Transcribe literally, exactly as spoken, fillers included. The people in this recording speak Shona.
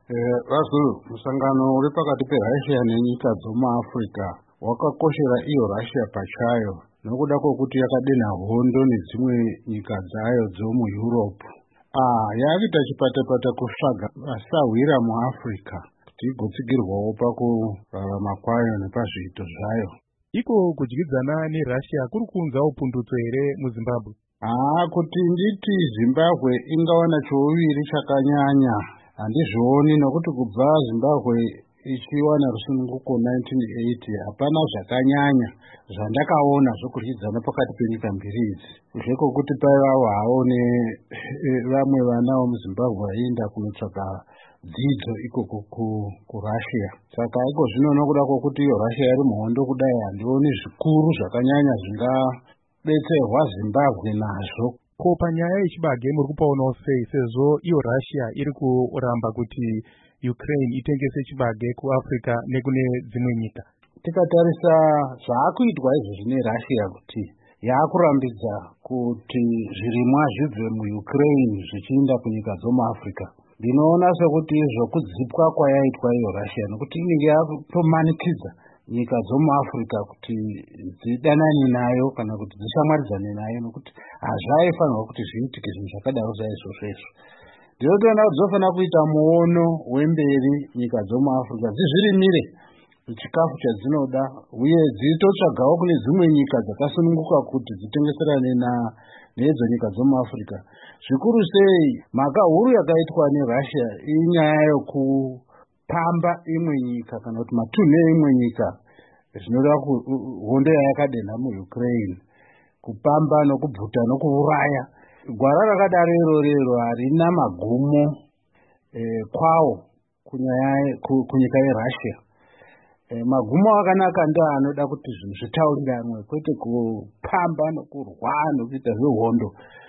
Razulu, musangano uri pakati peRussia nenyika dzomuAfrica wakakoshera iyo Russia pachayo nokuda kwokuti yakadenha hondo nedzimwe nyika dzayo dzomuEurope. Ah, yakuita chipatapata kutsvaga vasahwira muAfrica kuti igotsigirwawo pakurarama kwayo nepazviito zvayo. Iko kudyidzana neRussia kuri kuunzawo pundutso here muZimbabwe? Ah, kuti nditi Zimbabwe ingawana chouviri chakanyanya handizvioni, nokuti kubva Zimbabwe ichiwana rusununguko nineteen eighty hapana zvakanyanya zvandakaona zvokudyidzana pakati penyika mbiri idzi. Zvekokuti paivawo hawo nevamwe vana vemuZimbabwe vaienda kunotsvaka dzidzo ikoko kuRussia. Saka iko zvino nokuda kwokuti iyo Russia iri muhondo kudai, handioni zvikuru zvakanyanya zvingabetserwa Zimbabwe nazvo. Ko panyaya yechibage muri kupaonawo sei, sezvo iyo Russia iri kuramba kuti Ukraine itengese chibage kuAfrica nekune dzimwe nyika? Tikatarisa zvaakuitwa izvozvi neRussia kuti yaakurambidza kuti zvirimwa zvibve muUkraine zvichienda kunyika dzomuAfrica, ndinoona sekuti zvokudzipwa kwayaitwa iyo Russia, nokuti inenge yakutomanikidza nyika dzomuAfrica kuti dzidanane nayo kana kuti dzishamwaridzane nayo, nokuti hazvaifanirwa kuti zviitike zvinhu zvakadaro saizvozvo. Ndinotoona kuti dzofanira kuita muono wemberi nyika dzomuAfrica dzizvirimire chikafu chadzinoda, uye dzitotsvagawo kune dzimwe nyika dzakasununguka kuti dzitengeserane nedzo nyika dzomuAfrica. Zvikuru sei mhaka huru yakaitwa neRussia inyaya yokupamba imwe nyika kana kuti matunhu eimwe nyika zvinoda hondo yayakadenha muUkraine, kupamba nokubvuta nokuuraya. Gwara rakadaro irorero harina magumo eh, kwawo kunyika yeRussia. Eh, magumo akanaka ndio anoda kuti zvinhu zvitaurire amwe, kwete kupamba nokurwa nokuita zvehondo.